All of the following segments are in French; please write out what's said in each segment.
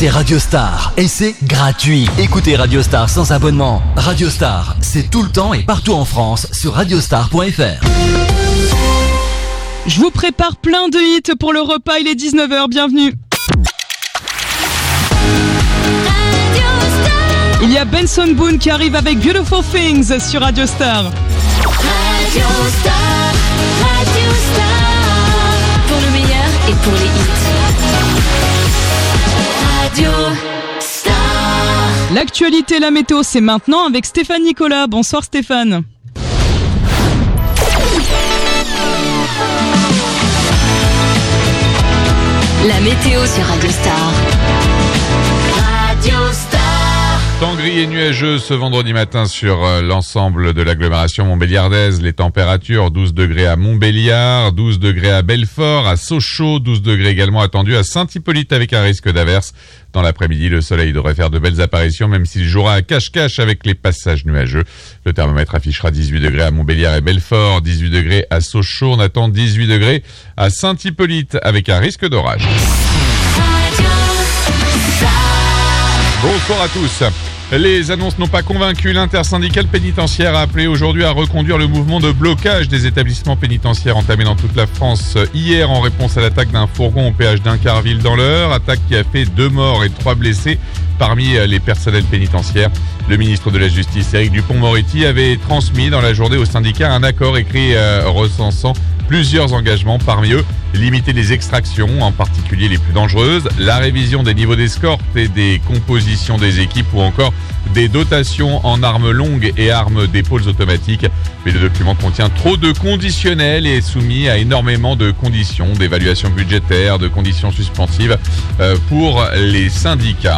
c'est Radio Star et c'est gratuit. Écoutez Radio Star sans abonnement. Radio Star, c'est tout le temps et partout en France sur radiostar.fr. Je vous prépare plein de hits pour le repas, il est 19h, bienvenue. Il y a Benson Boone qui arrive avec Beautiful Things sur Radio Star. Radio Star, pour le meilleur et pour les hits. Radio Star. L'actualité, la météo, c'est maintenant avec Stéphane Nicolas. Bonsoir Stéphane. La météo sur Radio Star. Radio Star. Temps gris et nuageux ce vendredi matin sur l'ensemble de l'agglomération montbéliardaise. Les températures, 12 degrés à Montbéliard, 12 degrés à Belfort, à Sochaux, 12 degrés également attendus à Saint-Hippolyte avec un risque d'averse. Dans l'après-midi, le soleil devrait faire de belles apparitions, même s'il jouera à cache-cache avec les passages nuageux. Le thermomètre affichera 18 degrés à Montbéliard et Belfort, 18 degrés à Sochaux. On attend 18 degrés à Saint-Hippolyte avec un risque d'orage. Bonsoir à tous. Les annonces n'ont pas convaincu. L'intersyndicale pénitentiaire a appelé aujourd'hui à reconduire le mouvement de blocage des établissements pénitentiaires entamé dans toute la France hier en réponse à l'attaque d'un fourgon au péage d'Incarville dans l'Eure. Attaque qui a fait 2 morts et 3 blessés parmi les personnels pénitentiaires. Le ministre de la Justice, Éric Dupond-Moretti, avait transmis dans la journée au syndicat un accord écrit recensant plusieurs engagements, parmi eux limiter les extractions, en particulier les plus dangereuses, la révision des niveaux d'escorte et des compositions des équipes ou encore des dotations en armes longues et armes d'épaules automatiques. Mais le document contient trop de conditionnels et est soumis à énormément de conditions, d'évaluation budgétaire, de conditions suspensives pour les syndicats.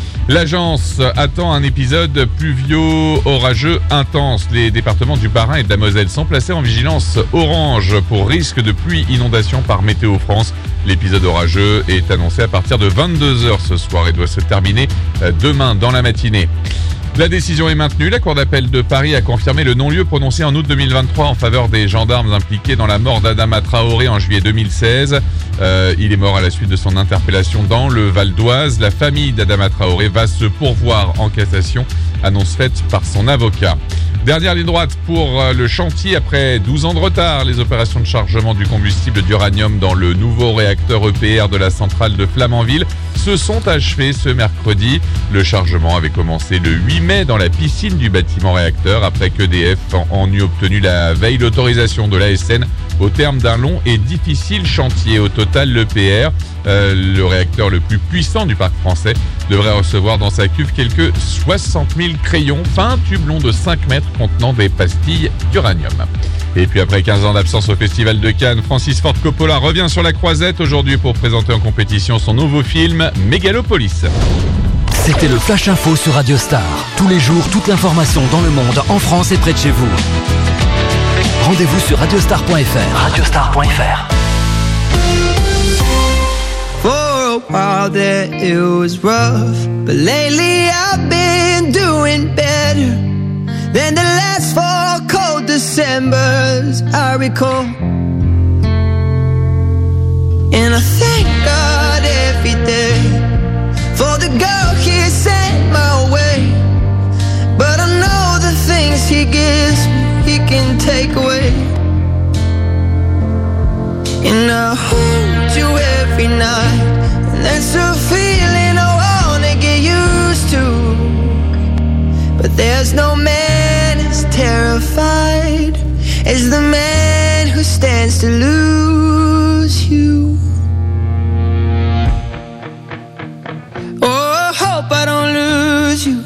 L'agence attend un épisode pluvio-orageux intense. Les départements du Bas-Rhin et de la Moselle sont placés en vigilance orange pour risque de pluie inondation par Météo France. L'épisode orageux est annoncé à partir de 22h ce soir et doit se terminer demain dans la matinée. La décision est maintenue. La Cour d'appel de Paris a confirmé le non-lieu prononcé en août 2023 en faveur des gendarmes impliqués dans la mort d'Adama Traoré en juillet 2016. Il est mort à la suite de son interpellation dans le Val d'Oise. La famille d'Adama Traoré va se pourvoir en cassation, annonce faite par son avocat. Dernière ligne droite pour le chantier après 12 ans de retard. Les opérations de chargement du combustible d'uranium dans le nouveau réacteur EPR de la centrale de Flamanville se sont achevées ce mercredi. Le chargement avait commencé le 8 mai dans la piscine du bâtiment réacteur après qu'EDF en eut obtenu la veille l'autorisation de l'ASN au terme d'un long et difficile chantier. Au total, l'EPR, le réacteur le plus puissant du parc français, devrait recevoir dans sa cuve quelques 60 000 crayons, fin tube long de 5 mètres contenant des pastilles d'uranium. Et puis après 15 ans d'absence au Festival de Cannes, Francis Ford Coppola revient sur la croisette aujourd'hui pour présenter en compétition son nouveau film Megalopolis. C'était le Flash Info sur Radio Star. Tous les jours, toute l'information dans le monde, en France et près de chez vous. Rendez-vous sur radiostar.fr. Radiostar.fr. For a while there it was rough, but lately I've been doing better than the last 4 cold Decembers I recall. And I thank God every day for the girl He sent my way. But I know the things He gives me He can take away. And I hold you every night, and that's a feeling I wanna get used to. But there's no man as terrified as the man who stands to lose you. Oh, I hope I don't lose you.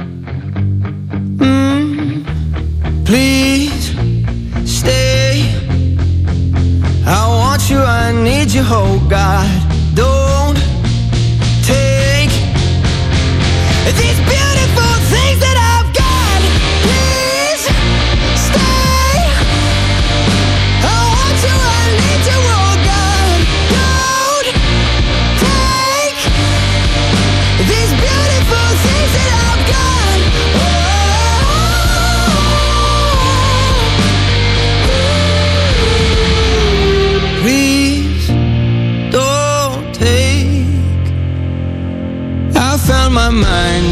Please stay. I want you, I need you, oh God. Don't take these beautiful things that I've got. Please stay. I want you, I need you, oh God. Don't take these beautiful things that I've got. Please don't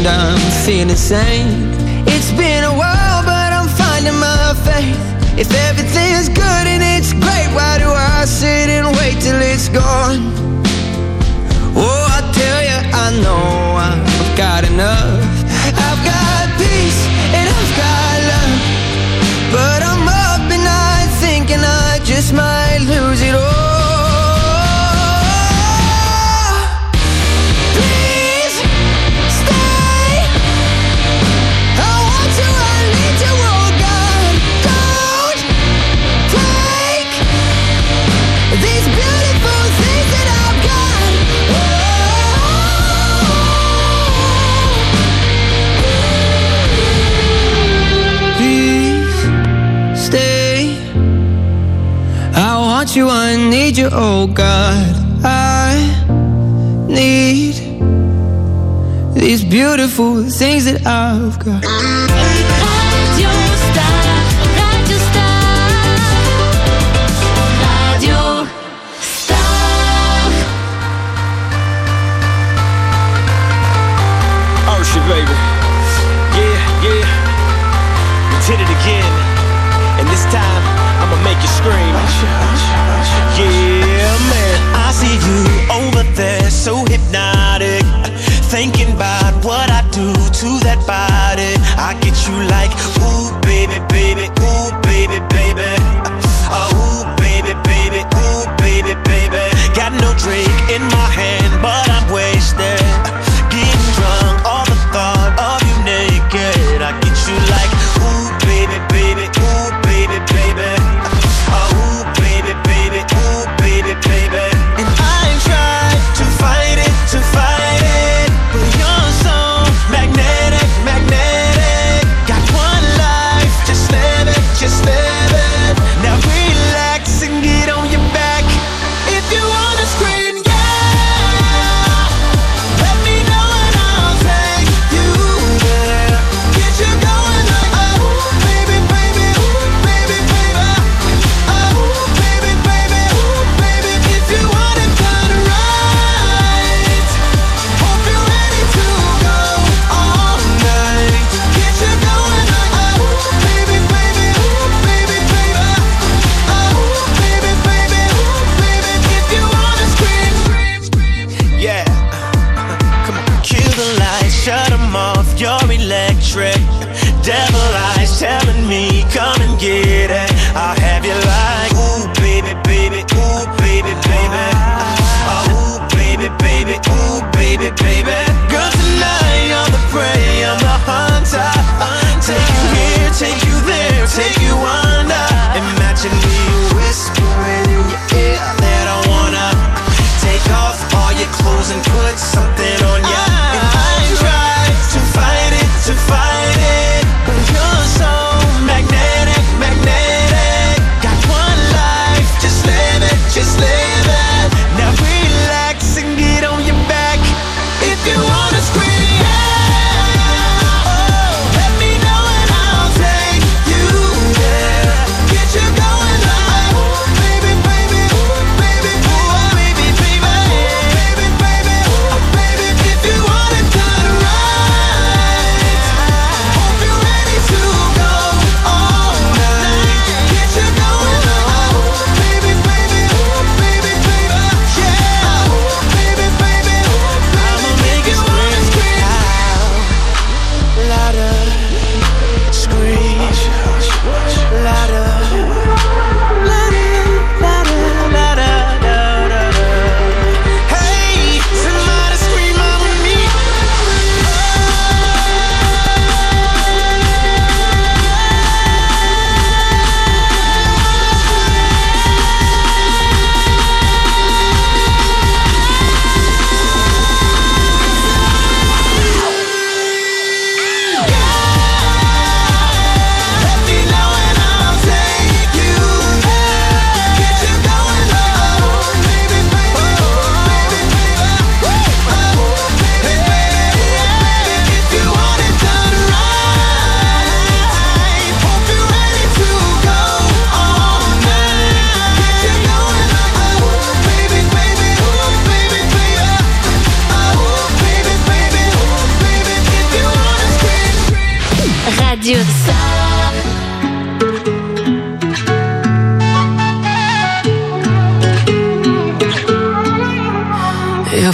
and I'm feeling sane. It's been a while, but I'm finding my faith. If everything's good and it's great, why do I sit and wait till it's gone? Oh, I tell you, I know I've got enough. I've got peace and I've got love, but I'm up at night thinking I just might lose it all. Please stay. I want you, I need you, oh God. Don't take these beautiful things that I've got. Please stay. I want you, I need you, oh God. I need these beautiful things that I've got. Radio Star, Radio Star, Radio Star. Ocean, baby. Yeah, yeah. We did it again. And this time, I'ma make you scream. Yeah, man. I see you over there, so hypnotic. Thinking about what I do to that body. I get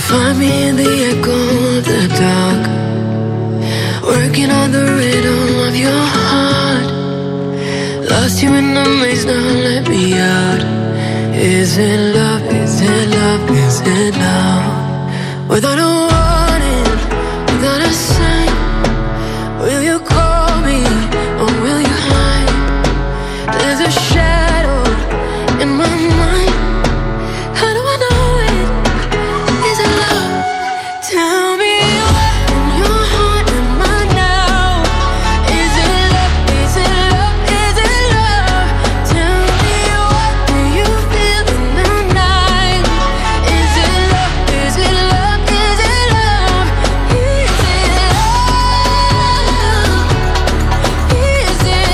find me in the echo of the dark, working on the rhythm of your heart. Lost you in the maze, now let me out. Is it love, is it love, is it love? Without a warning, without a sign, will you call me or will you hide? There's a shadow in my mind. How do I know it? Is it love? Tell me what in your heart am I now? Is it love? Is it love? Is it love? Tell me what do you feel in the night? Is it love? Is it love? Is it love? Is it love? Is it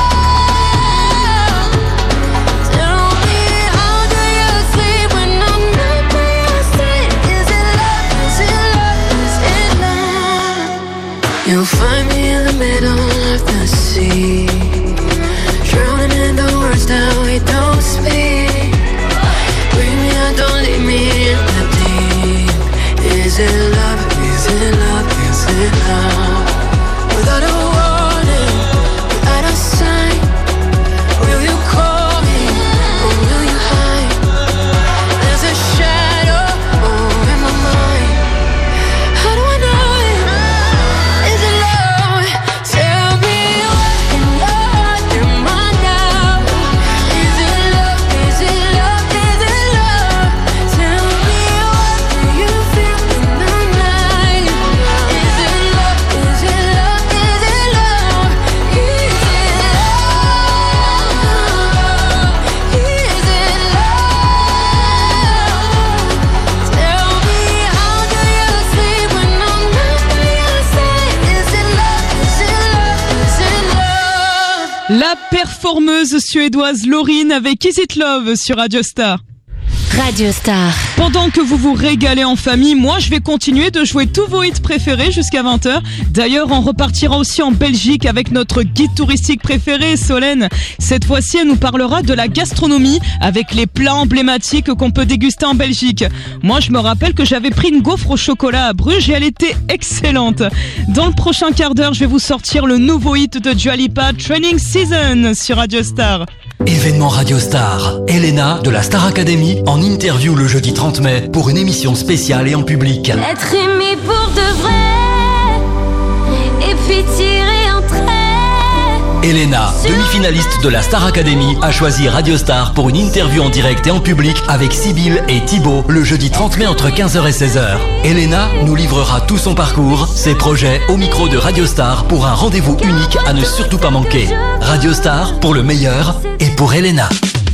love? Tell me how do you sleep when I'm not by your side? Is it love? Is it love? Is it love? You'll find me in the middle of the sea, drowning in the words that we don't speak. Bring me out, don't leave me in the deep. Is it love? Is it love? Is it love? Without a warning, without a sign, will you call me or will you hide? There's a shadow in my mind. How do I know it? Is it love? Tell me what in your heart am I now? Is it love? Is it love? Is it love? Tell me what do you feel in the night? Is it love? Is it love? Is it love? Is it love? Is it love? Tell me how do you sleep when I'm not by your side? Is it love? Is it love? Is it love? La performeuse suédoise Lauryn avec Is It Love sur Radio Star. Radio Star. Pendant que vous vous régalez en famille, moi je vais continuer de jouer tous vos hits préférés jusqu'à 20h. D'ailleurs, on repartira aussi en Belgique avec notre guide touristique préféré, Solène. Cette fois-ci, elle nous parlera de la gastronomie avec les plats emblématiques qu'on peut déguster en Belgique. Moi, je me rappelle que j'avais pris une gaufre au chocolat à Bruges et elle était excellente. Dans le prochain quart d'heure, je vais vous sortir le nouveau hit de Dua Lipa, Training Season sur Radio Star. Événement Radio Star. Elena de la Star Academy en interview le jeudi 30 mai pour une émission spéciale et en public. Être aimé pour de vrai et puis tirer un trait. Elena, demi-finaliste de la Star Academy, a choisi Radio Star pour une interview en direct et en public avec Sybille et Thibaut le jeudi 30 mai entre 15h et 16h. Elena nous livrera tout son parcours, ses projets au micro de Radio Star pour un rendez-vous unique à ne surtout pas manquer. Radio Star pour le meilleur et pour Elena.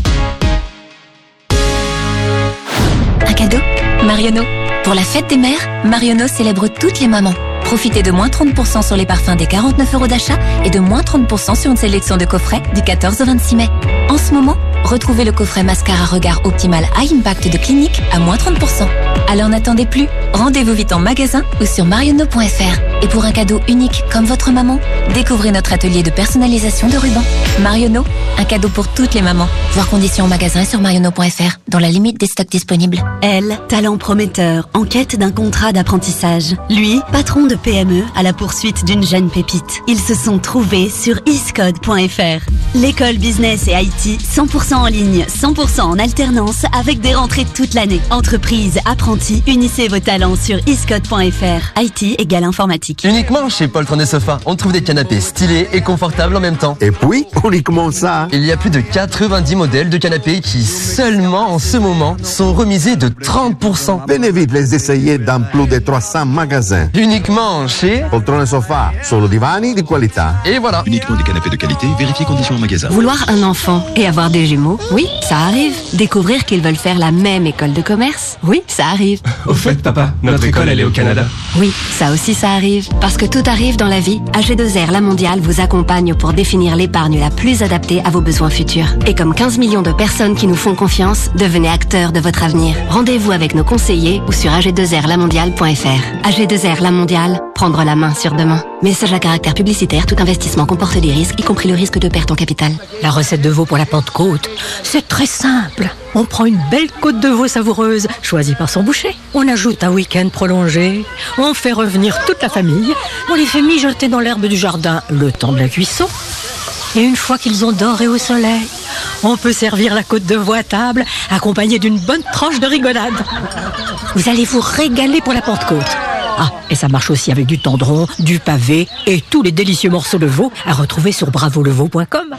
Un cadeau Marionneau. Pour la fête des mères, Marionneau célèbre toutes les mamans. Profitez de moins 30% sur les parfums des 49 € d'achat et de moins 30% sur une sélection de coffrets du 14 au 26 mai. En ce moment, retrouvez le coffret mascara regard optimal High Impact de Clinique à moins 30%. Alors n'attendez plus, rendez-vous vite en magasin ou sur marionneau.fr. Et pour un cadeau unique comme votre maman, découvrez notre atelier de personnalisation de rubans. Marionneau, un cadeau pour toutes les mamans. Voir conditions en magasin et sur marionneau.fr, dans la limite des stocks disponibles. Elle, talent prometteur, en quête d'un contrat d'apprentissage. Lui, patron de PME à la poursuite d'une jeune pépite. Ils se sont trouvés sur iscode.fr. L'école business et IT 100% en ligne, 100% en alternance avec des rentrées toute l'année. Entreprise, apprentis, unissez vos talents sur iscode.fr. IT égale informatique. Uniquement chez Poltron et Sofa, on trouve des canapés stylés et confortables en même temps. Et puis, uniquement ça. Il y a plus de 90 modèles de canapés qui, seulement en ce moment, sont remisés de 30%. Venez vite les essayer dans plus de 300 magasins. Uniquement chez Poltron et Sofa, solo divani di qualità. Et voilà. Uniquement des canapés de qualité, vérifiez conditions en magasin. Vouloir un enfant et avoir des jumeaux, oui, ça arrive. Découvrir qu'ils veulent faire la même école de commerce, oui, ça arrive. Au fait, papa, notre école, elle est au Canada. Oui, ça aussi, ça arrive. arrive. Parce que tout arrive dans la vie, AG2R La Mondiale vous accompagne pour définir l'épargne la plus adaptée à vos besoins futurs. Et comme 15 millions de personnes qui nous font confiance, devenez acteurs de votre avenir. Rendez-vous avec nos conseillers ou sur ag2rlamondiale.fr. AG2R La Mondiale, prendre la main sur demain. Message à caractère publicitaire, tout investissement comporte des risques, y compris le risque de perte en capital. La recette de veau pour la Pentecôte, c'est très simple. On prend une belle côte de veau savoureuse, choisie par son boucher. On ajoute un week-end prolongé. On fait revenir toute la famille. On les fait mijoter dans l'herbe du jardin le temps de la cuisson. Et une fois qu'ils ont doré au soleil, on peut servir la côte de veau à table, accompagnée d'une bonne tranche de rigolade. Vous allez vous régaler pour la Pentecôte. Ah, et ça marche aussi avec du tendron, du pavé et tous les délicieux morceaux de veau à retrouver sur bravoleveau.com.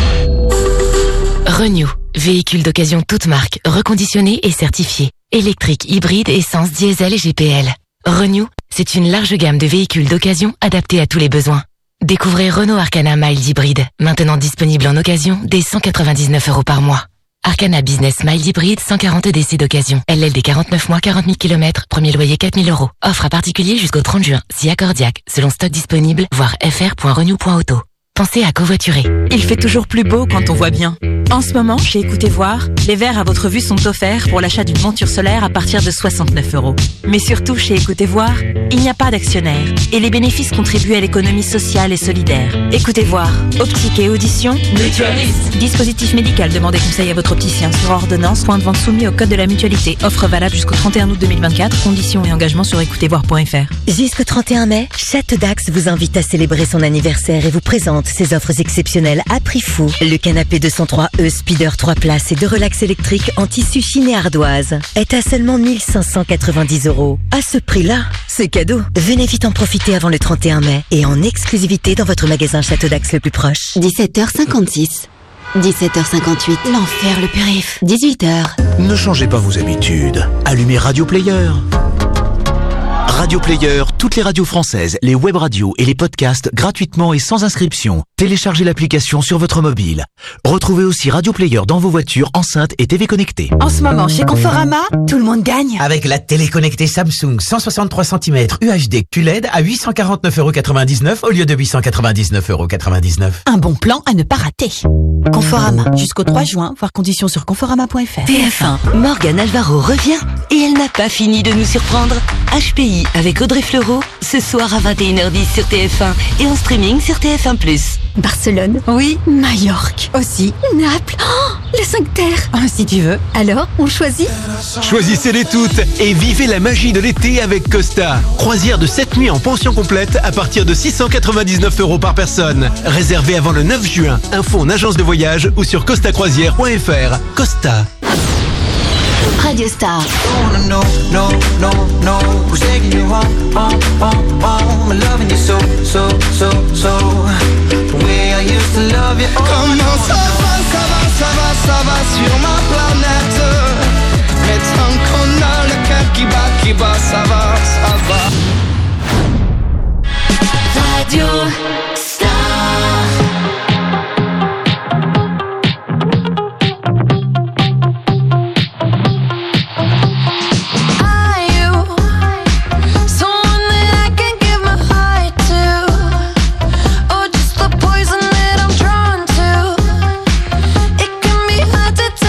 Renew, véhicule d'occasion toute marque, reconditionné et certifié. Électrique, hybride, essence, diesel et GPL. Renew, c'est une large gamme de véhicules d'occasion adaptés à tous les besoins. Découvrez Renault Arcana Mild Hybride, maintenant disponible en occasion dès 199 € par mois. Arcana Business Mild Hybride, 140 DC d'occasion. LLD 49 mois, 40 000 km, premier loyer 4 000 €. Offre à particulier jusqu'au 30 juin, si accordiaque, selon stock disponible, voir fr.renew.auto. Pensez à covoiturer. Il fait toujours plus beau quand on voit bien. En ce moment, chez Écoutez Voir, les verres à votre vue sont offerts pour l'achat d'une monture solaire à partir de 69 €. Mais surtout, chez Écoutez Voir, il n'y a pas d'actionnaire et les bénéfices contribuent à l'économie sociale et solidaire. Écoutez Voir, optique et audition, mutualiste. Dispositif médical, demandez conseil à votre opticien sur ordonnance, point de vente soumis au code de la mutualité. Offre valable jusqu'au 31 août 2024, conditions et engagements sur écoutezvoir.fr. Jusqu'au 31 mai, Château Dax vous invite à célébrer son anniversaire et vous présente ses offres exceptionnelles à prix fou. Le canapé 203E Speeder 3 places et de relax électrique en tissu chiné ardoise est à seulement 1 590 €. À ce prix-là, c'est cadeau. Venez vite en profiter avant le 31 mai et en exclusivité dans votre magasin Château Dax le plus proche. 17h56. 17h58. L'enfer, le périph'. 18h. Ne changez pas vos habitudes. Allumez Radio Player. Radio Player, toutes les radios françaises, les web radios et les podcasts gratuitement et sans inscription. Téléchargez l'application sur votre mobile. Retrouvez aussi Radio Player dans vos voitures, enceintes et TV connectées. En ce moment, chez Conforama, tout le monde gagne. Avec la télé connectée Samsung 163 cm UHD QLED à 849,99 € au lieu de 899,99 €. Un bon plan à ne pas rater. Conforama, jusqu'au 3 juin, voir conditions sur conforama.fr. TF1, Morgane Alvaro revient et elle n'a pas fini de nous surprendre. HPI avec Audrey Fleurot, ce soir à 21h10 sur TF1 et en streaming sur TF1+. Barcelone. Oui. Majorque. Aussi. Naples. Oh, les 5 terres. Oh, si tu veux. Alors, on choisit? Choisissez-les toutes et vivez la magie de l'été avec Costa. Croisière de 7 nuits en pension complète à partir de 699 € par personne. Réservé avant le 9 juin. Info en agence de voyage ou sur costacroisière.fr. Costa. Radio Star. No, no, no, no. Who's taking you home, home, home, home? I'm loving you so, so, so, so. The way I used to love you. Comment ça va, ça va, ça va, ça va sur ma planète? Mais tant qu'on a le cœur qui bat, ça va, ça va. Radio Star. To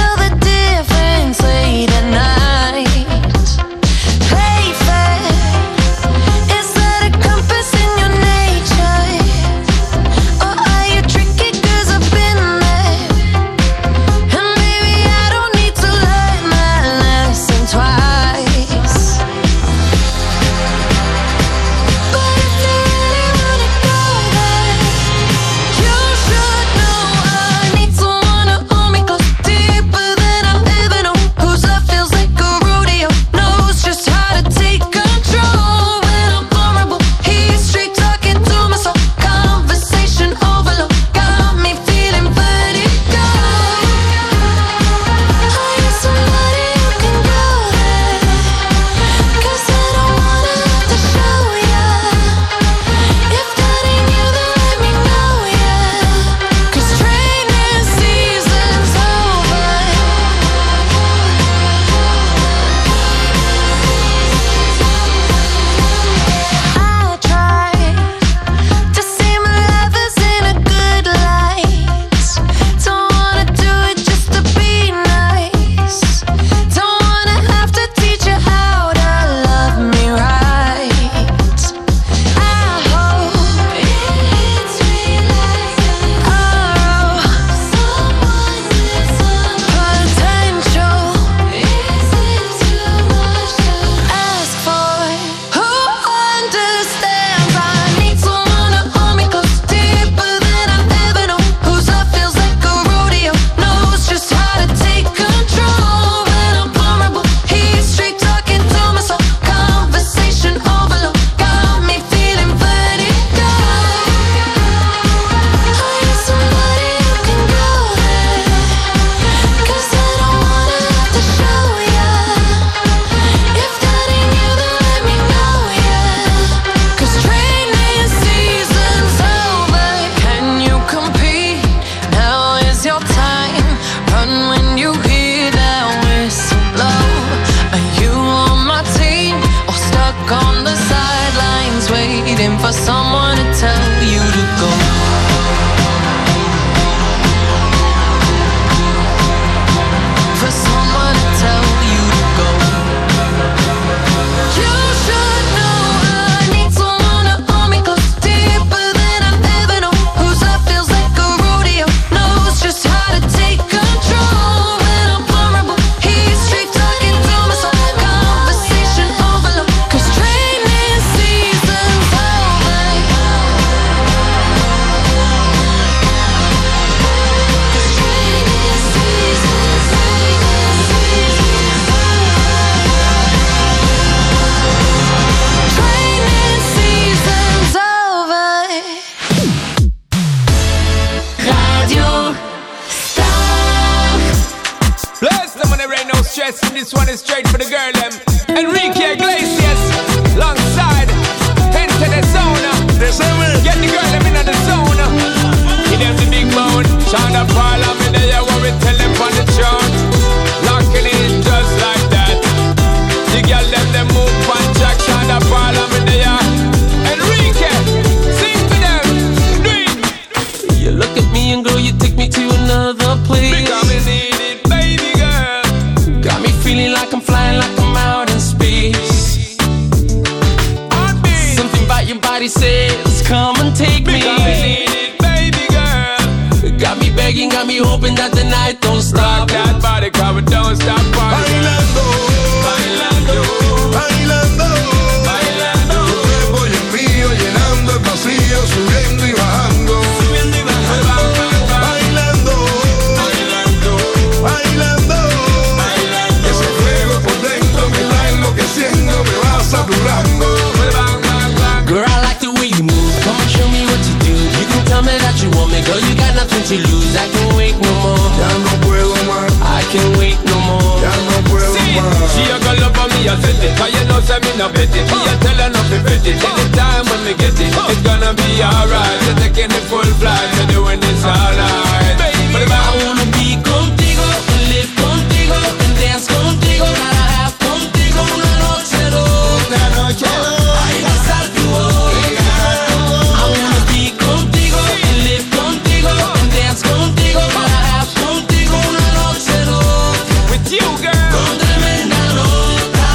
best, and this one is straight for the girl them. Enrique Iglesias, alongside Enter the Zone. Get the girl them in the zone. Give them the big bone. Shonda Paul, I'm in there, what we tell them on the throne. Locking in just like that. The girl them move on track. Shonda Paul, I'm in there. Enrique, sing for them. Do it. You look at me and girl, you take me to another place. Because me need it, baby girl. Got me feeling like I'm flying, like I'm out in space. Something about your body says, come and take me. Because me need it, baby girl. Got me begging, got me hoping that the night don't stop. Rock that body, cause we don't stop partying. Bailando, bailando, bailando, bailando. Tu cuerpo y el mío llenando el vacío, subiendo y bajando. Subiendo y bajando. Bailando, bailando, bailando, bailando. Ese fuego por dentro me va enloqueciendo, me va saturando. Girl, I like the way you move. Come and show me what you do. You can tell me that you want me, girl. You got nothing to lose. I can't wait no more. Ya no puedo más. I can't wait no more. Ya no puedo más. She a go love for me, I said it. Cause you know say me no bet it. Me a tell her not to bet it. Anytime when me get it, it's gonna be alright. You're taking the full flight, you're doing this alright. But I wanna be contigo, live contigo, and dance contigo. Gotta have contigo una noche loca. Ay, besar tu boca. I wanna be contigo, live contigo, and dance contigo. Gotta have contigo una noche loca. with you, girl. Con tremenda nota.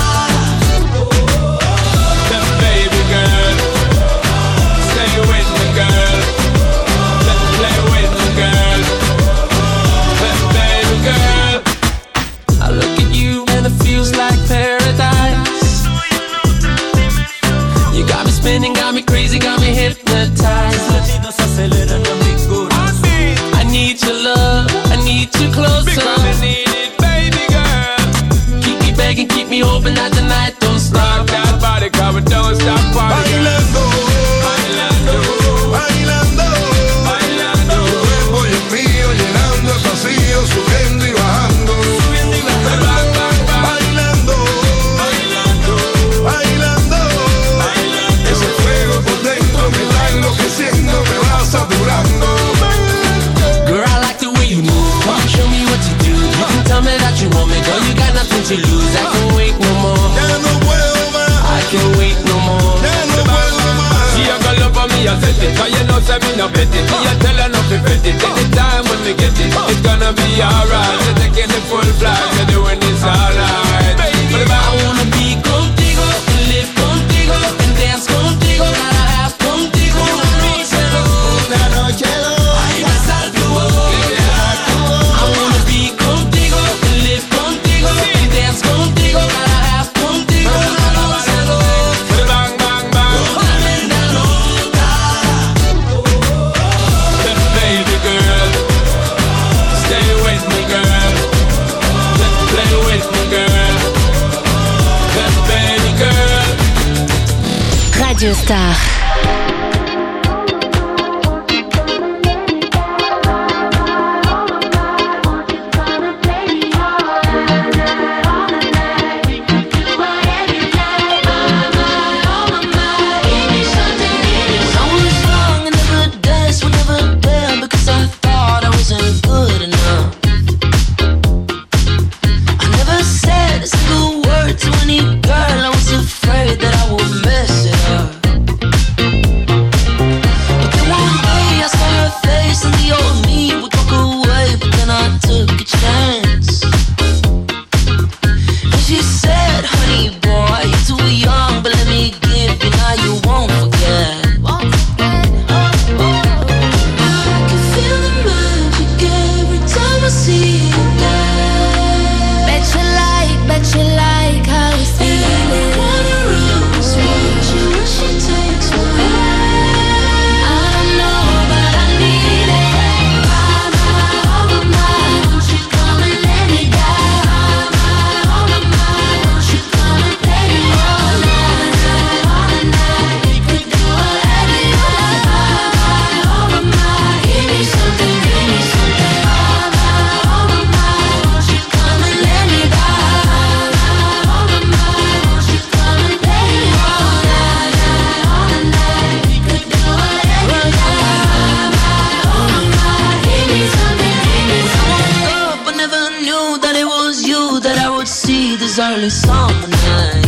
The baby girl. Stay with me, girl. Let's play with me, girl. The baby girl. I look at you and it feels like paradise. You got me spinning, got me crazy, got me hypnotized. I need your love, I need you closer. Because I need it, baby girl. Keep me begging, keep me hoping that the night don't stop. Rock that body, cause we don't stop partying. Bailando, bailando, bailando, bailando. Tu cuerpo y el mío llenando el vacío, subiendo y bajando. Subiendo y bajando. Bailando, bailando, bailando, bailando. Ese fuego por dentro me va enloqueciendo, me va saturando. Girl, I like the way you move. Come and show me what you do. You can tell me that you want me, girl. You got nothing to lose. I can't wait no more. Ya no puedo más. I can't wait no more. Ya no puedo más. She a go love for me, I said it. Cause you know say me no bet it. Me a tell her not to bet it. Anytime when we get it, it's gonna be alright. You're taking the full flight, you're doing this alright. But I wanna be contigo, live contigo, and dance contigo. Gotta have contigo una noche loca. Ay, besar tu boca. I wanna be contigo, live contigo, and dance contigo. Gotta have contigo una noche loca. bang, bang, bang. Con tremenda nota. The baby girl. Stay with me, girl. Let's play with me, girl. The baby girl. Radio Star. Girl, I was afraid that I would mess it up. was you that I would see this early summer night.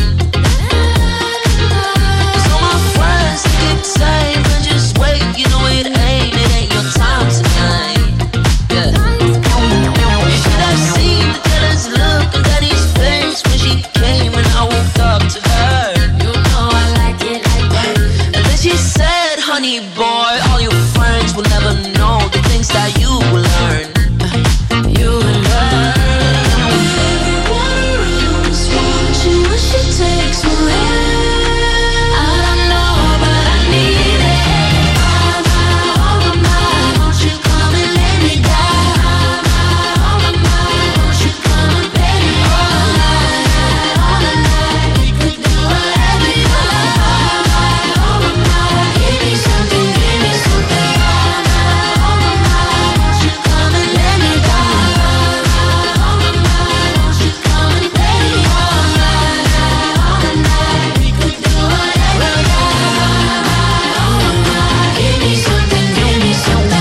So my friends keep saying, just wait, you know it ain't your time tonight. Yeah. You should have seen the jealous look on Daddy's face when she came and I woke up to her. You know I like it like that. And then she said, honey boy, all your friends will never know the things that you will learn. You will learn. Everyone is watching when she takes my hand. I don't know, but I need it. Oh my, won't you come and lay me down? Oh my, won't you come and lay me all night? We could do whatever you like. Oh my, give me something, give me something. Oh my, won't you come and lay me down? Oh my, won't you come and lay me all night? We could do whatever you like. Oh my, give me something, give me something.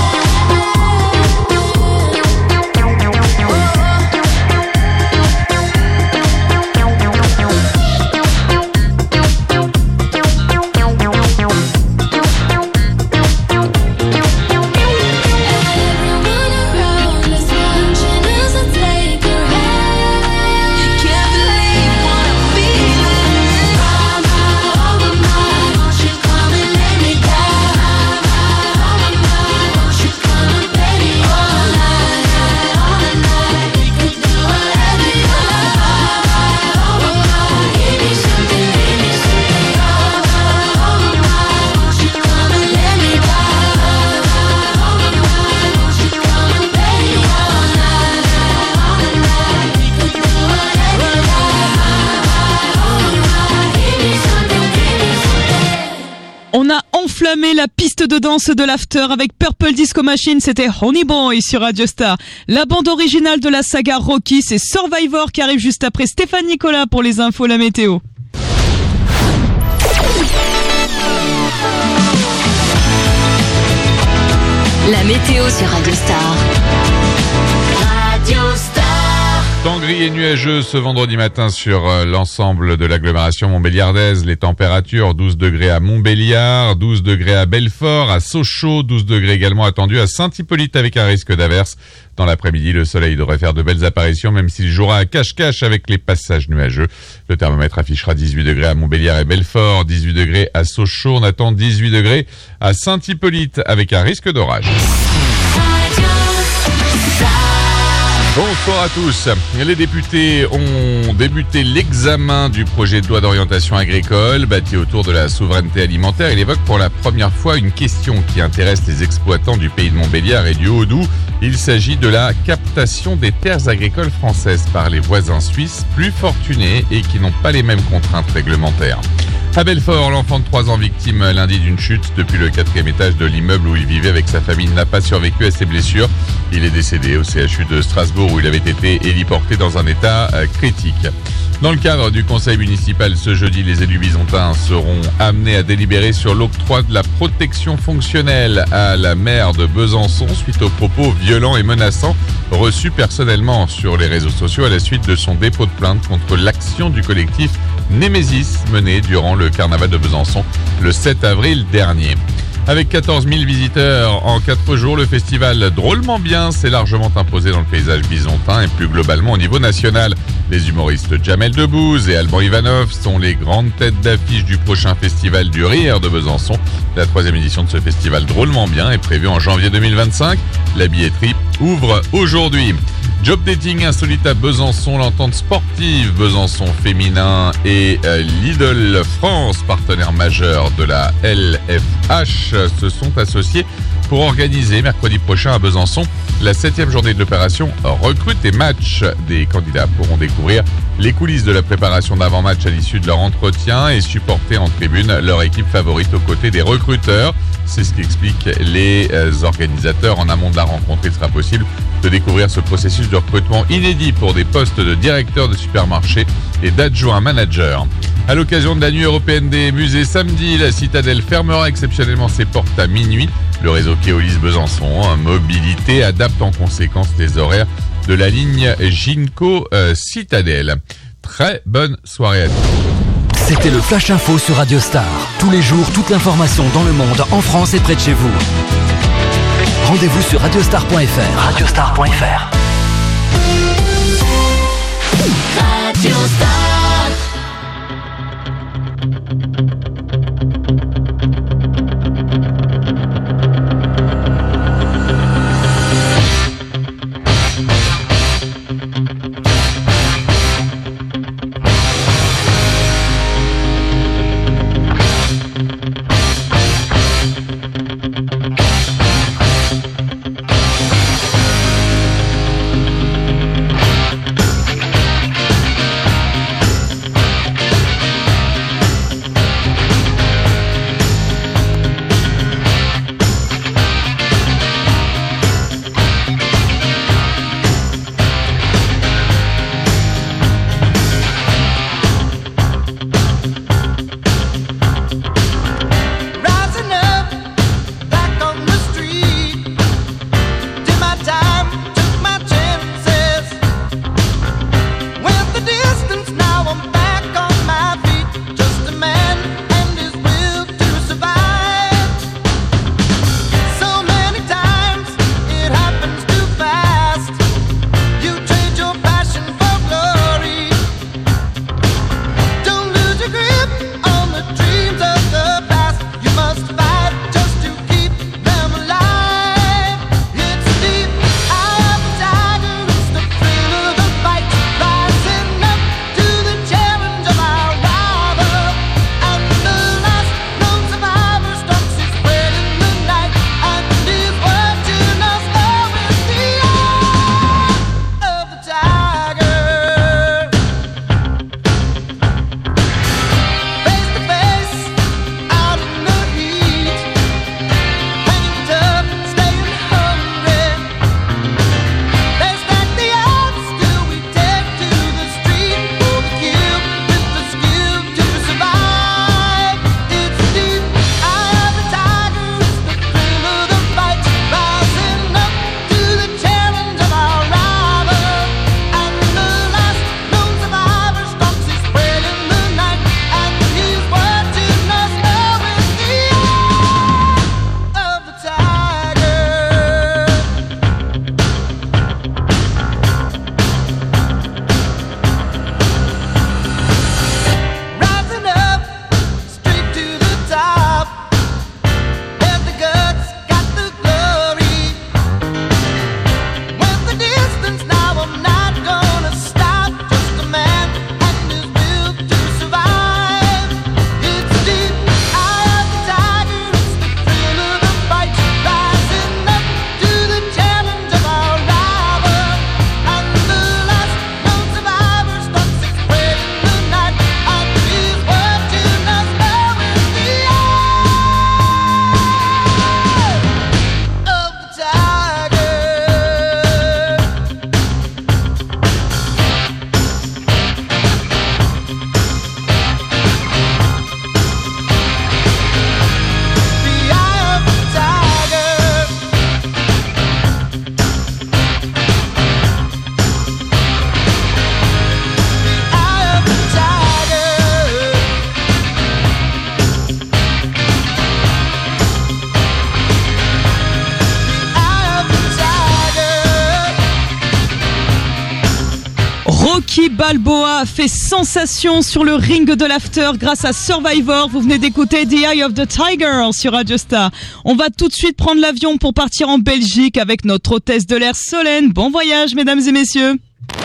On a enflammé la piste de danse de l'after avec Purple Disco Machine, c'était Honey Boy sur Radio Star. La bande originale de la saga Rocky, c'est Survivor qui arrive juste après Stéphane Nicolas pour les infos, la météo. La météo sur Radio Star. Radio Star. Temps gris et nuageux ce vendredi matin sur l'ensemble de l'agglomération montbéliardaise. Les températures 12 degrés à Montbéliard, 12 degrés à Belfort, à Sochaux, 12 degrés également attendus à Saint-Hippolyte avec un risque d'averse. Dans l'après-midi, le soleil devrait faire de belles apparitions même s'il jouera à cache-cache avec les passages nuageux. Le thermomètre affichera 18 degrés à Montbéliard et Belfort, 18 degrés à Sochaux. On attend 18 degrés à Saint-Hippolyte avec un risque d'orage. Bonsoir à tous. Les députés ont débuté l'examen du projet de loi d'orientation agricole bâti autour de la souveraineté alimentaire. Il évoque pour la première fois une question qui intéresse les exploitants du pays de Montbéliard et du Haut-Doubs. Il s'agit de la captation des terres agricoles françaises par les voisins suisses plus fortunés et qui n'ont pas les mêmes contraintes réglementaires. À Belfort, l'enfant de 3 ans victime lundi d'une chute depuis le 4e étage de l'immeuble où il vivait avec sa famille n'a pas survécu à ses blessures. Il est décédé au CHU de Strasbourg où il avait été héliporté dans un état critique. Dans le cadre du conseil municipal ce jeudi, les élus bisontins seront amenés à délibérer sur l'octroi de la protection fonctionnelle à la maire de Besançon suite aux propos violents et menaçants reçus personnellement sur les réseaux sociaux à la suite de son dépôt de plainte contre l'action du collectif Némésis menée durant le carnaval de Besançon le 7 avril dernier. Avec 14 000 visiteurs en 4 jours, le festival Drôlement Bien s'est largement imposé dans le paysage bisontin et plus globalement au niveau national. Les humoristes Jamel Debbouze et Alban Ivanov sont les grandes têtes d'affiche du prochain festival du rire de Besançon. La 3e édition de ce festival Drôlement Bien est prévue en janvier 2025. La billetterie ouvre aujourd'hui. Job dating insolite à Besançon, l'entente sportive Besançon féminin et Lidl France, partenaire majeur de la LFH, se sont associés pour organiser mercredi prochain à Besançon la 7e journée de l'opération Recrute et Match. Des candidats pourront découvrir les coulisses de la préparation d'avant-match à l'issue de leur entretien et supporter en tribune leur équipe favorite aux côtés des recruteurs. C'est ce qu'expliquent les organisateurs. En amont de la rencontre, il sera possible de découvrir ce processus de recrutement inédit pour des postes de directeur de supermarché et d'adjoint manager. À l'occasion de la nuit européenne des musées samedi, la Citadelle fermera exceptionnellement ses portes à minuit. Le réseau Keolis Besançon Mobilité adapte en conséquence les horaires de la ligne Ginko Citadel. Très bonne soirée à tous. C'était le Flash Info sur Radio Star. Tous les jours, toute l'information dans le monde, en France et près de chez vous. Rendez-vous sur radiostar.fr. Radiostar.fr. Radio Star. Rocky Balboa fait sensation sur le ring de l'after grâce à Survivor. Vous venez d'écouter The Eye of the Tiger sur Radio Star. On va tout de suite prendre l'avion pour partir en Belgique avec notre hôtesse de l'air Solène. Bon voyage, mesdames et messieurs.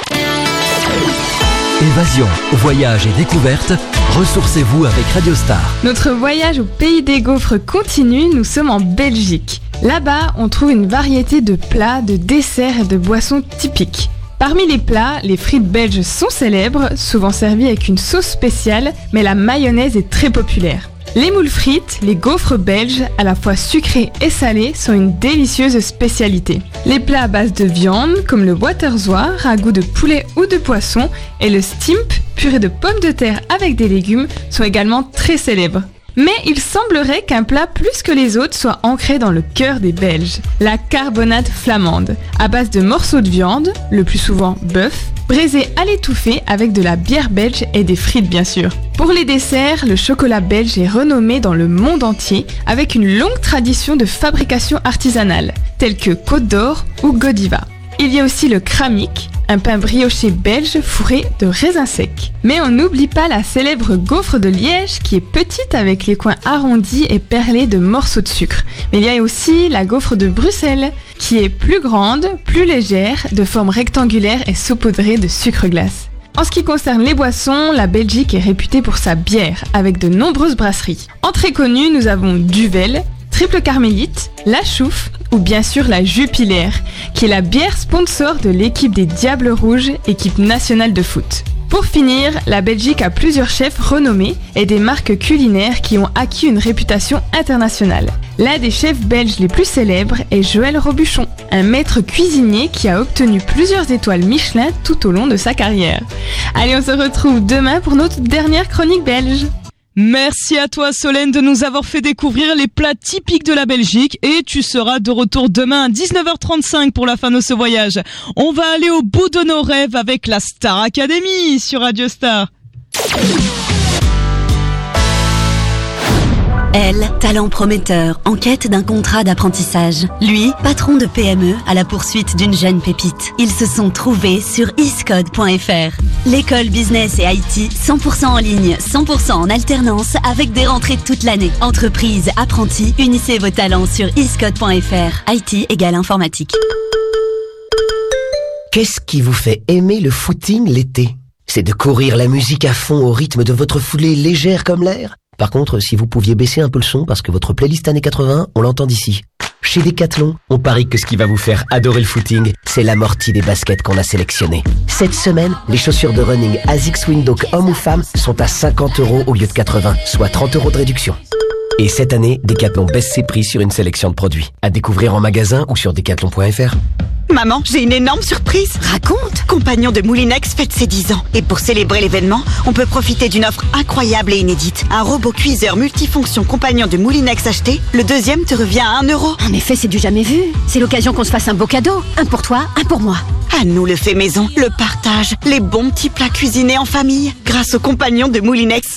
Évasion, voyage et découverte, ressourcez-vous avec Radio Star. Notre voyage au pays des gaufres continue, nous sommes en Belgique. Là-bas, on trouve une variété de plats, de desserts et de boissons typiques. Parmi les plats, les frites belges sont célèbres, souvent servies avec une sauce spéciale, mais la mayonnaise est très populaire. Les moules frites, les gaufres belges, à la fois sucrées et salées, sont une délicieuse spécialité. Les plats à base de viande, comme le waterzooi, ragoût de poulet ou de poisson, et le stimp, purée de pommes de terre avec des légumes, sont également très célèbres. Mais il semblerait qu'un plat plus que les autres soit ancré dans le cœur des Belges. La carbonade flamande, à base de morceaux de viande, le plus souvent bœuf, braisé à l'étouffée avec de la bière belge et des frites bien sûr. Pour les desserts, le chocolat belge est renommé dans le monde entier avec une longue tradition de fabrication artisanale, telle que Côte d'Or ou Godiva. Il y a aussi le kramik, un pain brioché belge fourré de raisins secs. Mais on n'oublie pas la célèbre gaufre de Liège qui est petite avec les coins arrondis et perlés de morceaux de sucre. Mais il y a aussi la gaufre de Bruxelles qui est plus grande, plus légère, de forme rectangulaire et saupoudrée de sucre glace. En ce qui concerne les boissons, la Belgique est réputée pour sa bière avec de nombreuses brasseries. En très connues, nous avons Duvel, Triple Carmélite, La Chouffe ou bien sûr la Jupiler, qui est la bière sponsor de l'équipe des Diables Rouges, équipe nationale de foot. Pour finir, la Belgique a plusieurs chefs renommés et des marques culinaires qui ont acquis une réputation internationale. L'un des chefs belges les plus célèbres est Joël Robuchon, un maître cuisinier qui a obtenu plusieurs étoiles Michelin tout au long de sa carrière. Allez, on se retrouve demain pour notre dernière chronique belge. Merci à toi Solène de nous avoir fait découvrir les plats typiques de la Belgique et tu seras de retour demain à 19h35 pour la fin de ce voyage. On va aller au bout de nos rêves avec la Star Academy sur Radio Star. Elle, talent prometteur, en quête d'un contrat d'apprentissage. Lui, patron de PME, à la poursuite d'une jeune pépite. Ils se sont trouvés sur iscode.fr. L'école business et IT, 100% en ligne, 100% en alternance, avec des rentrées toute l'année. Entreprise, apprentis, unissez vos talents sur iscode.fr. IT égale informatique. Qu'est-ce qui vous fait aimer le footing l'été? C'est de courir la musique à fond au rythme de votre foulée légère comme l'air? Par contre, si vous pouviez baisser un peu le son parce que votre playlist années 80, on l'entend d'ici. Chez Decathlon, on parie que ce qui va vous faire adorer le footing, c'est l'amorti des baskets qu'on a sélectionnées. Cette semaine, les chaussures de running ASICS Windhoek hommes ou femmes sont à 50 € au lieu de 80, soit 30 € de réduction. Et cette année, Decathlon baisse ses prix sur une sélection de produits. À découvrir en magasin ou sur decathlon.fr. Maman, j'ai une énorme surprise. Raconte. Compagnon de Moulinex fête ses 10 ans. Et pour célébrer l'événement, on peut profiter d'une offre incroyable et inédite. Un robot cuiseur multifonction Compagnon de Moulinex acheté, le deuxième te revient à 1 €. En effet, c'est du jamais vu. C'est l'occasion qu'on se fasse un beau cadeau. Un pour toi, un pour moi. À nous le fait maison, le partage, les bons petits plats cuisinés en famille, grâce au Compagnon de Moulinex.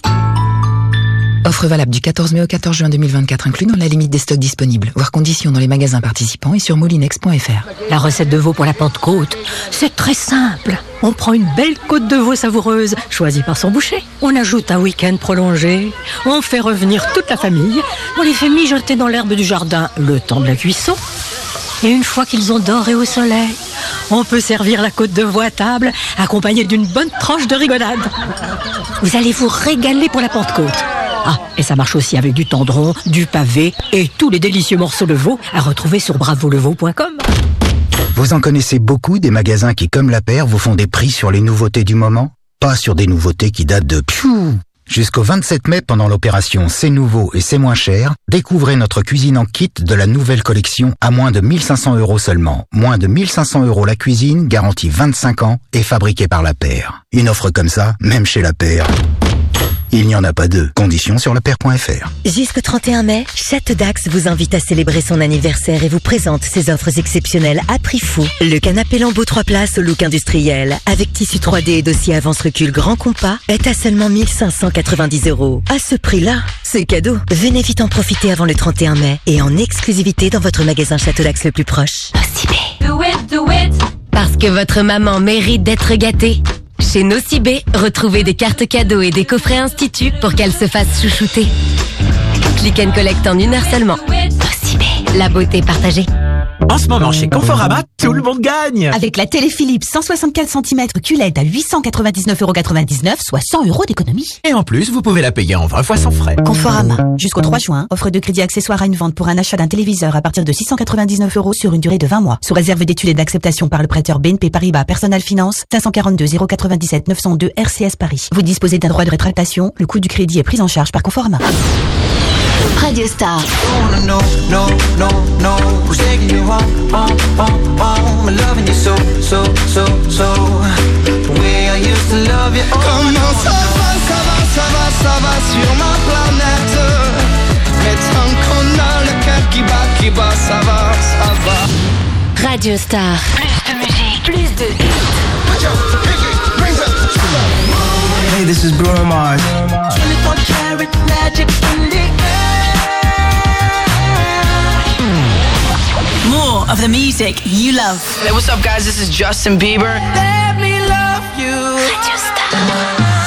Offre valable du 14 mai au 14 juin 2024, inclus dans la limite des stocks disponibles. Voir conditions dans les magasins participants et sur moulinex.fr. La recette de veau pour la Pentecôte, c'est très simple. On prend une belle côte de veau savoureuse, choisie par son boucher. On ajoute un week-end prolongé. On fait revenir toute la famille. On les fait mijoter dans l'herbe du jardin le temps de la cuisson. Et une fois qu'ils ont doré au soleil, on peut servir la côte de veau à table, accompagnée d'une bonne tranche de rigolade. Vous allez vous régaler pour la Pentecôte. Ah, et ça marche aussi avec du tendron, du pavé et tous les délicieux morceaux de veau à retrouver sur bravoleveau.com. Vous en connaissez beaucoup des magasins qui, comme La Paire, vous font des prix sur les nouveautés du moment? Pas sur des nouveautés qui datent de pfiou. Jusqu'au 27 mai, pendant l'opération C'est nouveau et c'est moins cher, découvrez notre cuisine en kit de la nouvelle collection à moins de 1500 € seulement. Moins de 1500 € la cuisine, garantie 25 ans et fabriquée par La Paire. Une offre comme ça, même chez La Paire, il n'y en a pas deux. Conditions sur lapaire.fr. Jusqu'au 31 mai, Château d'Axe vous invite à célébrer son anniversaire et vous présente ses offres exceptionnelles à prix fou. Le canapé Lambeau 3 places au look industriel, avec tissu 3D et dossier avance-recul grand compas, est à seulement 1590 €. À ce prix-là, c'est cadeau. Venez vite en profiter avant le 31 mai et en exclusivité dans votre magasin Château d'Axe le plus proche. Parce que votre maman mérite d'être gâtée. Chez Nocibé, retrouvez des cartes cadeaux et des coffrets institut pour qu'elle se fasse chouchouter. Click and collect en 1 heure seulement. Nocibé, la beauté partagée. En ce moment, chez Conforama, tout le monde gagne! Avec la télé Philips 164 cm QLED à 899,99 €, soit 100 € d'économie. Et en plus, vous pouvez la payer en 20 fois sans frais. Conforama. Jusqu'au 3 juin, offre de crédit accessoire à une vente pour un achat d'un téléviseur à partir de 699 € sur une durée de 20 mois. Sous réserve d'études et d'acceptation par le prêteur BNP Paribas Personal Finance, 542 097 902 RCS Paris. Vous disposez d'un droit de rétractation. Le coût du crédit est pris en charge par Conforama. Radio Star. No, no, no, no, who's taking you home, I'm loving you so, so, so, so, the way I used to love you. Comment ça va sur ma planète? Radio Star. Plus de musique, plus de hits. Hey, this is Bruno Mars. 24 karat magic in the air. More of the music you love. Hey, what's up, guys? This is Justin Bieber. Let me love you. Radio Star.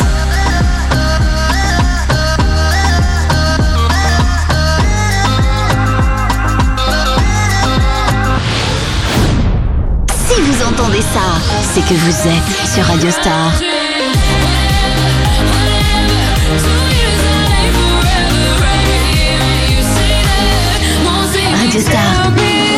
Si vous entendez ça, c'est que vous êtes sur Radio Star. Radio Star.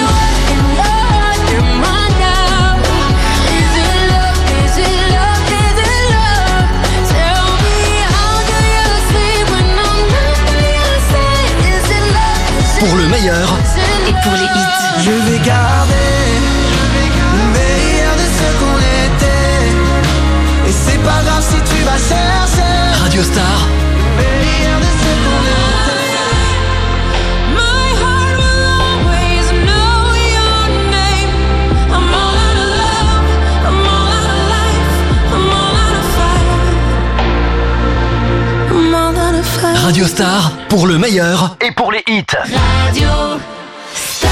Pour le meilleur et pour les hits. Je vais garder le meilleur de ce qu'on était. Et c'est pas grave si tu vas chercher. Radio Star. Le meilleur de ce qu'on était. My heart will always know your name. I'm all out of love, I'm all out of life, I'm all out of fire. I'm all out of fire. Radio Star, pour le meilleur et pour les hits. Radio Star.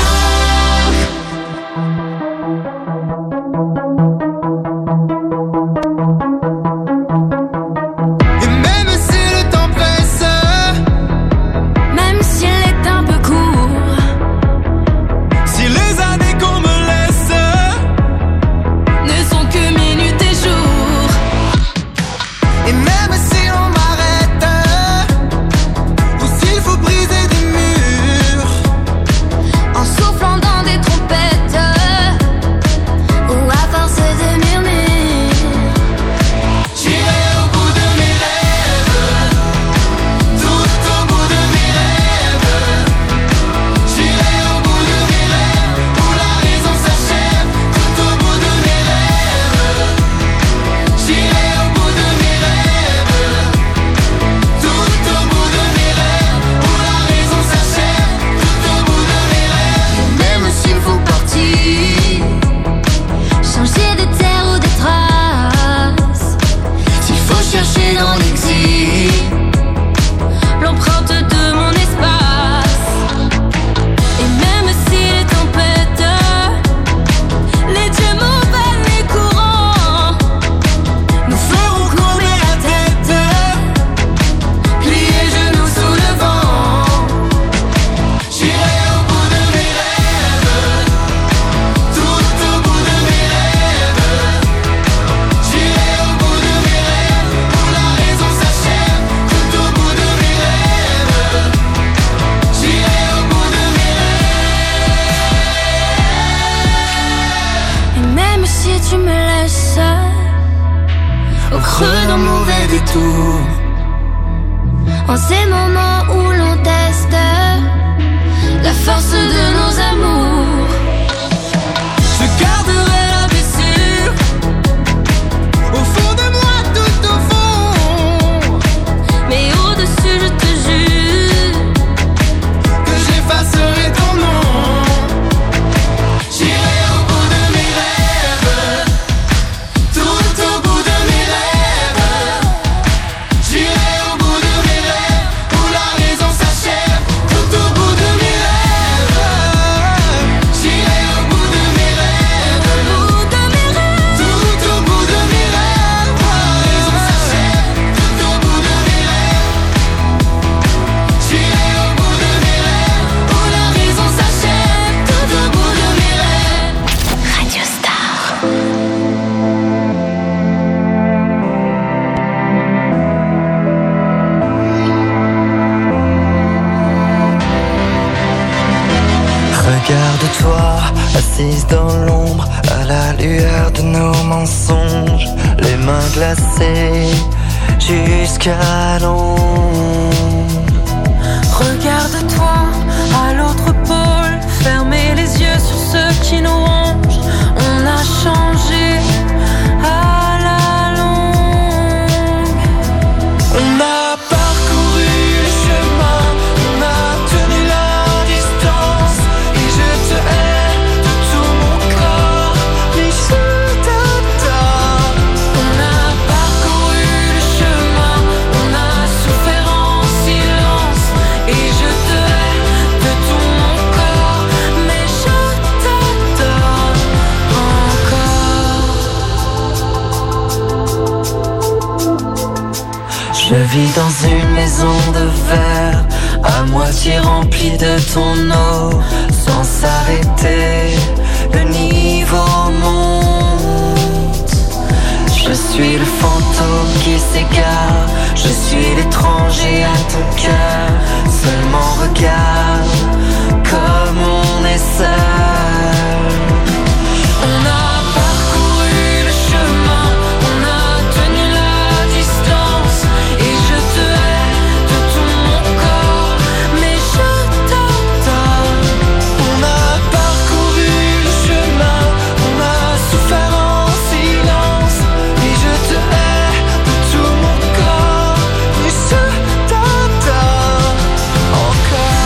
Et même si le temps presse, Même s'il est un peu court, si les années qu'on me laisse ne sont que minutes et jours. et même si on m'arrête, ou s'il faut briser des murs, En soufflant dans des trompettes, ou à force de murmures, j'irai au bout de mes rêves, tout au bout de mes rêves. J'irai au bout de mes rêves, où la raison s'achève, tout au bout de mes rêves. J'irai au bout de mes rêves, tout au bout de mes rêves, où la raison s'achève, tout au bout de mes rêves. même s'il faut partir, changer de terre ou de traces, S'il faut chercher dans l'exil, l'empreinte de mon espace. Et même si les tempêtes, les dieux m'envalent les courants, nous ferons courber la tête, plier genoux sous le vent. J'irai au bout de mes rêves, tout au bout de mes rêves. J'irai au bout de mes rêves, où la raison s'achève, tout au bout de mes rêves. J'irai au bout de mes et même si tu me laisses au creux d'un mauvais détour. en ces moments où l'on teste la force de nos amours. Je garderai la blessure au fond de moi, tout au fond, Mais au-dessus, je te jure que j'effacerai ton nom. J'irai au bout de mes rêves, tout au bout de mes rêves. J'irai au bout de mes rêves, où la raison s'achève, tout au bout de mes rêves. J'irai au bout de mes rêves, tout au bout de mes rêves. Où la raison s'achève, tout au bout de mes rêves. J'irai au bout de mes rêves, où la raison s'achève, tout au bout de mes rêves. Radio Star. Regarde-toi, assise dans l'ombre, à la lueur de nos mensonges, les mains glacées jusqu'à l'ombre. Regarde-toi à l'autre pôle, fermez les yeux sur ceux qui nous rongent. On a changé à la longue. On a parcouru le chemin, on a tenu la distance, et je te hais Je vis dans une maison de verre, à moitié remplie de ton eau. Sans s'arrêter, le niveau monte. Je suis le fantôme qui s'égare, je suis l'étranger à ton cœur. Seulement regarde comme on est seul. On a parcouru le chemin, on a tenu la distance. Et je te hais de tout mon corps, mais je t'adore. On a parcouru le chemin, on a souffert en silence. Et je te hais de tout mon corps, mais je t'adore encore.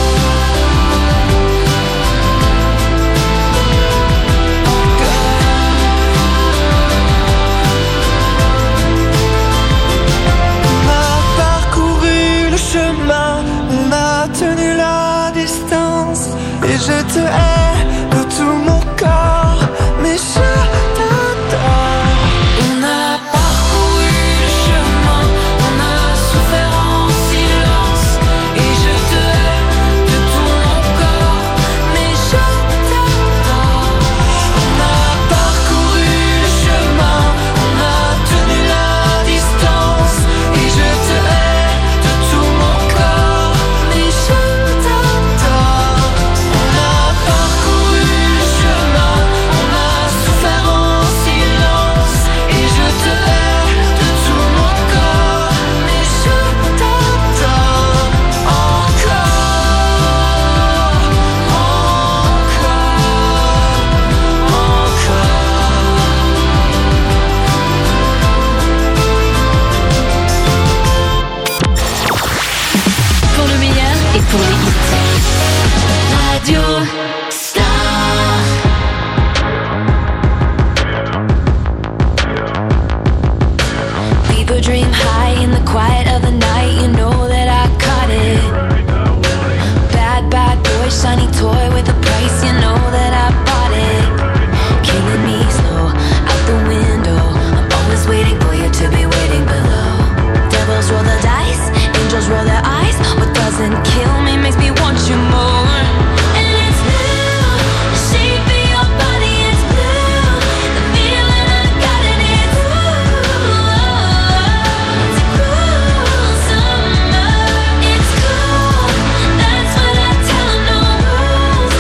On a parcouru le chemin, on a tenu la distance. Et je te hais de tout mon corps, mais je t'adore. On a parcouru le chemin, on a souffert en silence. Et je te hais de tout mon corps, mais je t'adore. On a parcouru le chemin, on a tenu la distance. Et je te hais de tout mon corps, mais je t'adore. On a parcouru le chemin, on a souffert en silence. Et je te hais de tout mon corps, mais je t'adore encore, Pour le meilleur et pour les hits. Radio Star. People dream high in the quiet of the night. You know that I caught it. Bad, bad boy, shiny toy with a price. You know that I bought it. Killing me slow, out the window. I'm always waiting for you to be waiting below. Devils roll the dice, angels roll their eyes. What doesn't kill me makes me want you more. And it's blue, the shape of your body is blue. The feeling I got in it, it's a cruel summer. It's cool, that's what I tell 'em, no rules.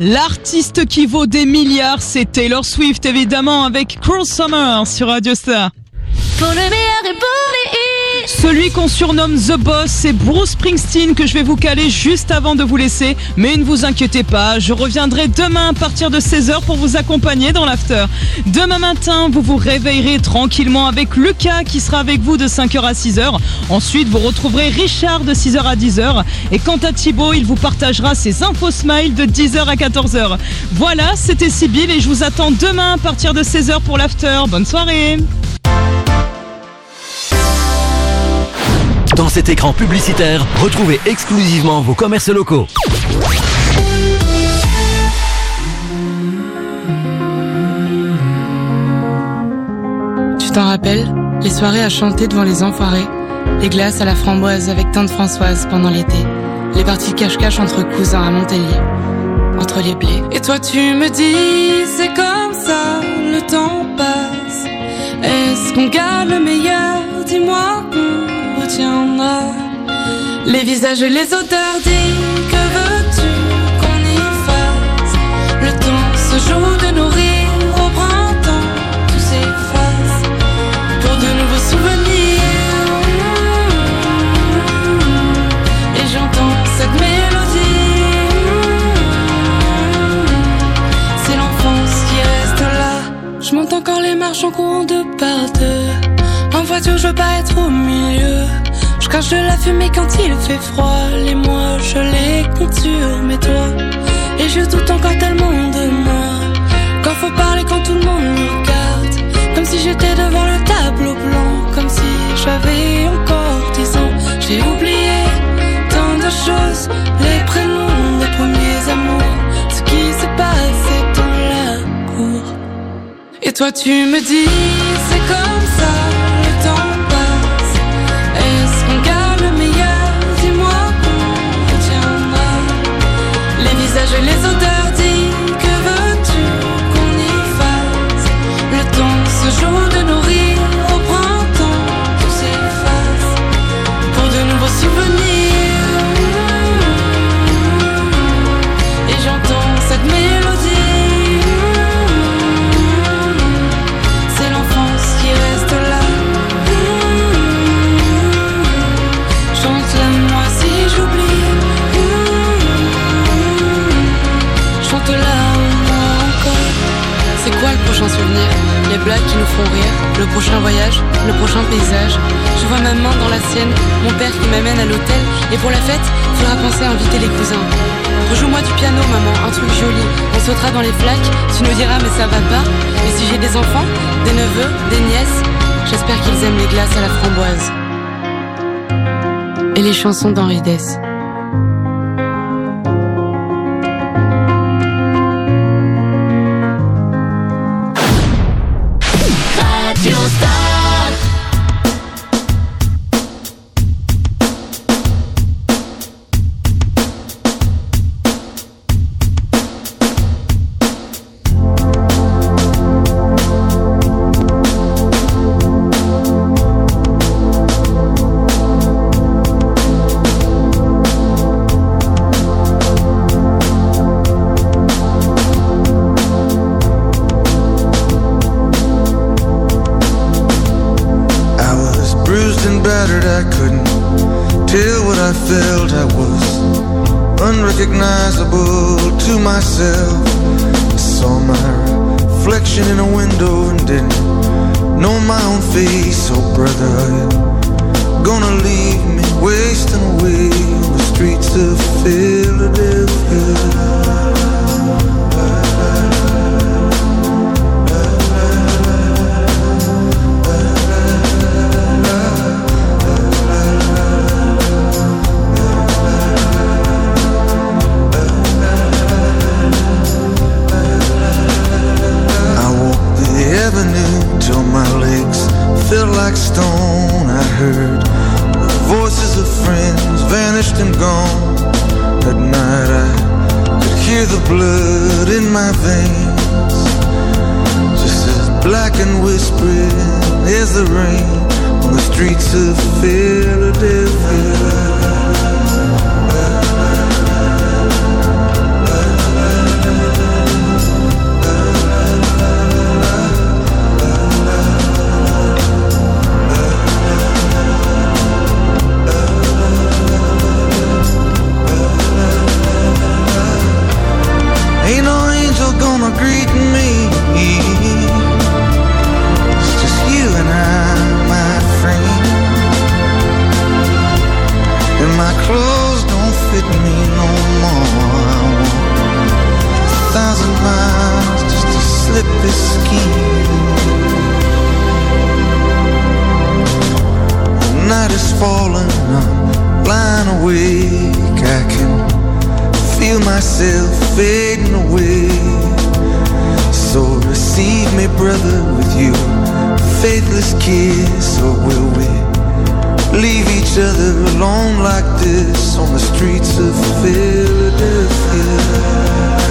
L'artiste qui vaut des milliards, c'est Taylor Swift, évidemment, avec Cruel Summer sur Radio Star. Pour le meilleur et pour les hits. Celui qu'on surnomme The Boss, c'est Bruce Springsteen que je vais vous caler juste avant de vous laisser. Mais ne vous inquiétez pas, je reviendrai demain à partir de 16h pour vous accompagner dans l'after. Demain matin, vous vous réveillerez tranquillement avec Lucas qui sera avec vous de 5h à 6h. Ensuite, vous retrouverez Richard de 6h à 10h. Et quant à Thibaut, il vous partagera ses infos smile de 10h à 14h. Voilà, c'était Sibylle et je vous attends demain à partir de 16h pour l'after. Bonne soirée. Dans cet écran publicitaire, retrouvez exclusivement vos commerces locaux. Tu t'en rappelles? Les soirées à chanter devant les enfoirés, les glaces à la framboise avec tante Françoise pendant l'été, les parties cache-cache entre cousins à Montpellier, entre les blés. Et toi tu me dis, c'est comme ça, le temps passe. Est-ce qu'on garde le meilleur? Dis-moi qu'on retiendra les visages et les odeurs. Dis, que veux-tu qu'on y fasse? Le temps se joue de nos rires, au printemps tout s'efface pour de nouveaux souvenirs. Et j'entends cette mélodie, c'est l'enfance qui reste là. Je monte encore les marches en courant de par deux. En voiture je veux pas être au milieu. Je crache de la fumée quand il fait froid. Les mois je les compte sur mes doigts. Et je doute encore tellement de moi. Quand faut parler, quand tout le monde nous regarde, comme si j'étais devant le tableau blanc, comme si j'avais encore 10 ans. J'ai oublié tant de choses, les prénoms des premiers amours, ce qui s'est passé dans la cour. Et toi tu me dis, c'est comme ça, le temps passe. Est-ce qu'on garde le meilleur? Dis-moi qu'on retiendra les visages et les odeurs. Dis, que veux-tu qu'on y fasse? Le temps se joue de nos rires, au printemps tout s'efface pour de nouveaux souvenirs. Et j'entends cette mélodie, c'est l'enfance qui reste là. Chante-la-moi si j'oublie, chante-la moi encore. C'est quoi le prochain souvenir? Les blagues qui nous font rire, le prochain voyage, le prochain paysage. Je vois ma main dans la sienne, mon père qui m'amène à l'hôtel. Et pour la fête, faudra penser à inviter les cousins. Rejoue-moi du piano maman, un truc joli. On sautera dans les flaques, tu nous diras mais ça va pas. Et si j'ai des enfants, des neveux, des nièces, j'espère qu'ils aiment les glaces à la framboise et les chansons d'Henri Dess. Radio Star. I couldn't tell what I felt. I was unrecognizable to myself. I saw my reflection in a window and didn't know my own face. Oh brother, are you gonna leave me wasting away on the streets of Philadelphia? Till my legs felt like stone. I heard the voices of friends vanished and gone. At night I could hear the blood in my veins, just as black and whispering as the rain on the streets of Philadelphia. weak, I can feel myself fading away. So receive me, brother, with you faithless kiss, or will we leave each other alone like this on the streets of Philadelphia?